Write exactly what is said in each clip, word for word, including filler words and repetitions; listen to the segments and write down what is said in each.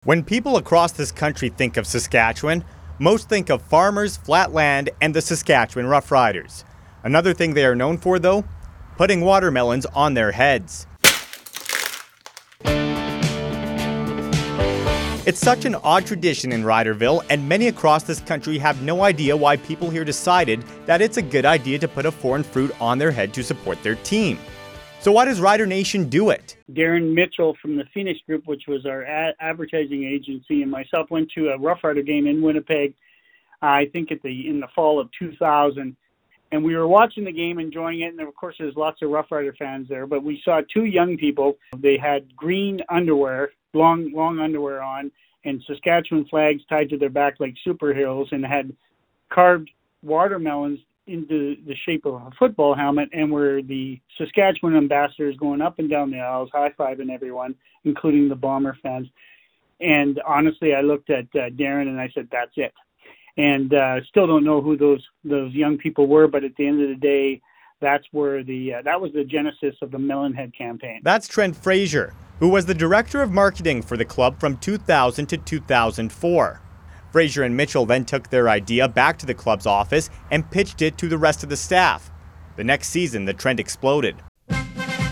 When people across this country think of Saskatchewan, most think of farmers, flat land, and the Saskatchewan Roughriders. Another thing they are known for, though, putting watermelons on their heads. It's such an odd tradition in Riderville, and many across this country have no idea why people here decided that it's a good idea to put a foreign fruit on their head to support their team. So why does Rider Nation do it? Darren Mitchell from the Phoenix Group, which was our ad- advertising agency, and myself went to a Rough Rider game in Winnipeg, uh, I think at the in the fall of two thousand. And we were watching the game, enjoying it, and of course there's lots of Rough Rider fans there, but we saw two young people. They had green underwear, long long underwear on, and Saskatchewan flags tied to their back like superheroes, and had carved watermelons into the shape of a football helmet, and were the Saskatchewan ambassadors going up and down the aisles, high-fiving everyone, including the Bomber fans. And honestly, I looked at uh, Darren and I said, that's it. And uh, still don't know who those those young people were, but at the end of the day, that's where the uh, that was the genesis of the Melonhead campaign. That's Trent Frazier, who was the director of marketing for the club from two thousand to two thousand four. Frazier and Mitchell then took their idea back to the club's office and pitched it to the rest of the staff. The next season, the trend exploded. Green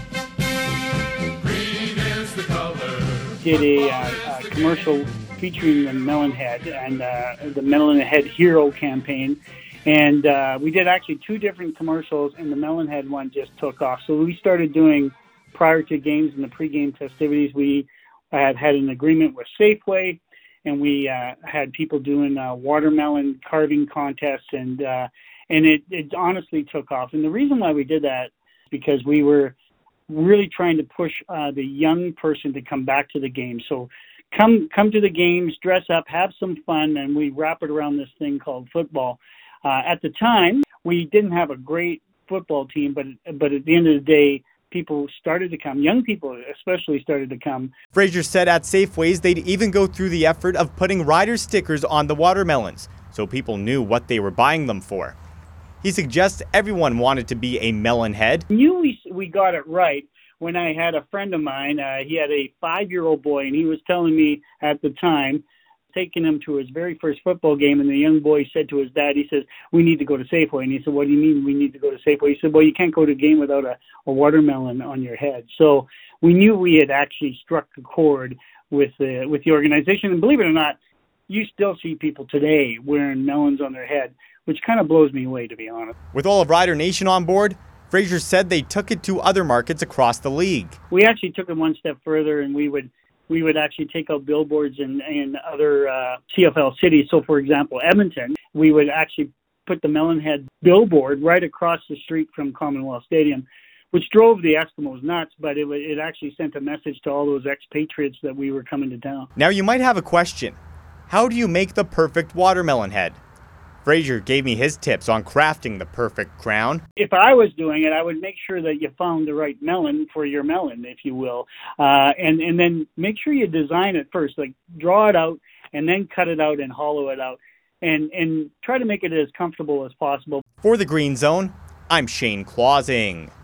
is the color. Did a, uh, a commercial featuring the Melonhead and uh, the Melonhead Hero campaign. And uh, we did actually two different commercials, and the Melonhead one just took off. So we started doing, prior to games and the pregame festivities, we had had an agreement with Safeway, and we uh, had people doing uh, watermelon carving contests, and uh, and it, it honestly took off. And the reason why we did that is because we were really trying to push uh, the young person to come back to the game. So come come to the games, dress up, have some fun, and we wrap it around this thing called football. Uh, at the time, we didn't have a great football team, but but at the end of the day, people started to come. Young people especially started to come. Frazier said at Safeways they'd even go through the effort of putting Rider stickers on the watermelons so people knew what they were buying them for. He suggests everyone wanted to be a Melonhead. I knew we, we got it right when I had a friend of mine. Uh, he had a five-year-old boy, and he was telling me at the time, taking him to his very first football game, and the young boy said to his dad, he says, we need to go to Safeway. And he said, what do you mean we need to go to Safeway? He said, well, you can't go to a game without a, a watermelon on your head. So we knew we had actually struck a chord with the, with the organization. And believe it or not, you still see people today wearing melons on their head, which kind of blows me away, to be honest. With all of Rider Nation on board, Frazier said they took it to other markets across the league. We actually took it one step further, and we would we would actually take out billboards in, in other uh, C F L cities. So, for example, Edmonton, we would actually put the Melonhead billboard right across the street from Commonwealth Stadium, which drove the Eskimos nuts, but it, it actually sent a message to all those expatriates that we were coming to town. Now, you might have a question. How do you make the perfect watermelon head? Frazier gave me his tips on crafting the perfect crown. If I was doing it, I would make sure that you found the right melon for your melon, if you will. Uh, and, and then make sure you design it first, like draw it out and then cut it out and hollow it out. And, and try to make it as comfortable as possible. For the Green Zone, I'm Shane Clausing.